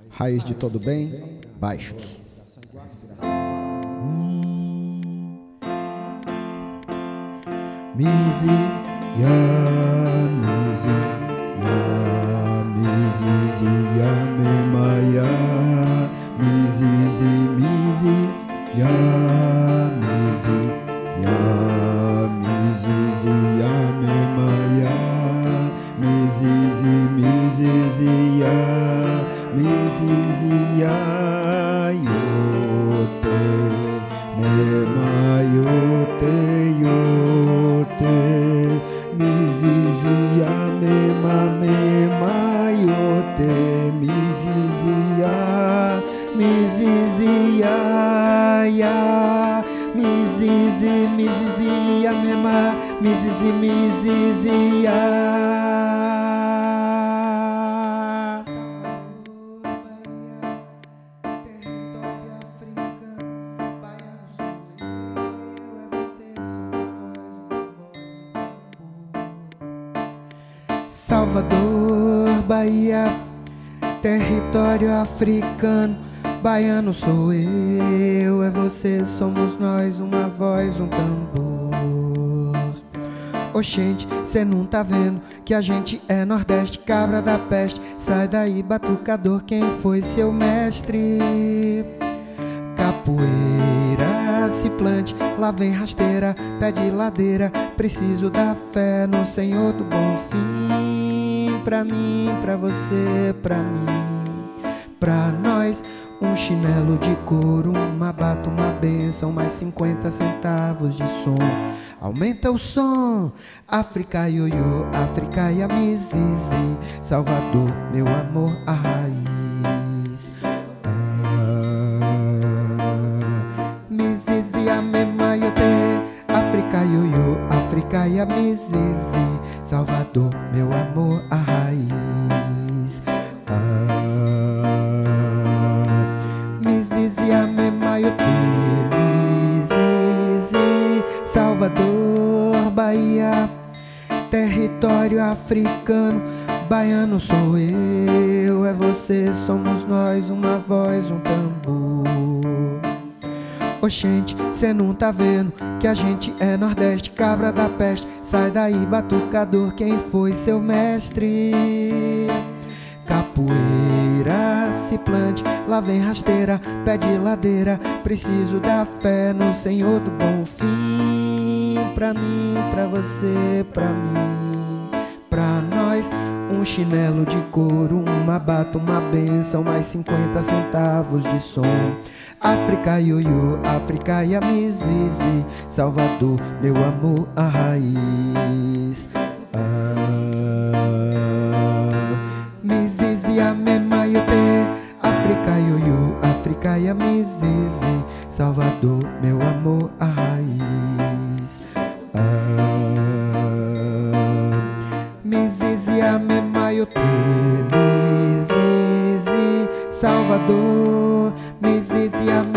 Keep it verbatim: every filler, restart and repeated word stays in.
Raiz de todo bem, baixos. Mizi, ya, mizi, ya, mizi, ya, memaya, mizi, mizi, ya, mizi, ya, mizi, ya, memaya, mizi, mizi, ya, mizi, ya, yote, memayote, yote, mizizi ya mema mema yote, mizizi ya, mizizi ya, ya, mizizi, mizizi ya mema, mizizi, mizizi ya. Salvador, Bahia, território africano, baiano sou eu, é você, somos nós, uma voz, um tambor. Oxente, cê não tá vendo que a gente é Nordeste, cabra da peste, sai daí, batucador, quem foi seu mestre? Capoeira, se plante, lá vem rasteira, pé de ladeira, preciso da fé no Senhor do bom fim. Pra mim, pra você, pra mim, pra nós, um chinelo de couro, uma bata, uma benção, mais cinquenta centavos de som. Aumenta o som, África ioiô, África e a mizizi, Salvador, meu amor, a raiz. Mizizi a mema yote, África ioiô, África e a mizizi, Salvador, meu amor, a raiz. Mizizi a mema yote, mizizi, Salvador, Bahia, território africano, baiano sou eu, é você, somos nós, uma voz, um tambor. Oxente, cê não tá vendo que a gente é Nordeste, cabra da peste, sai daí, batucador, quem foi seu mestre? Capoeira, se plante, lá vem rasteira, pé de ladeira, preciso da fé no Senhor do bom fim. Pra mim, pra você, pra mim, pra nós, um chinelo de couro, uma bata, uma benção, mais cinquenta centavos de som. África ioiô, África e a mizizi, Salvador, meu amor, a raiz. Ah, mizizi a mema yote, África ioiô, África e a mizizi, Salvador, meu amor, a raiz. Ah, mizizi a mema yote, mizizi, Salvador, mizizi a